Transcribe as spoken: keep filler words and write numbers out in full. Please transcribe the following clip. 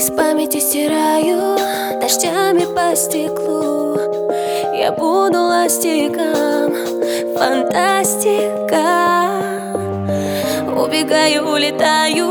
Из памяти стираю дождями по стеклу. Я буду ластиком, фантастика. Убегаю, улетаю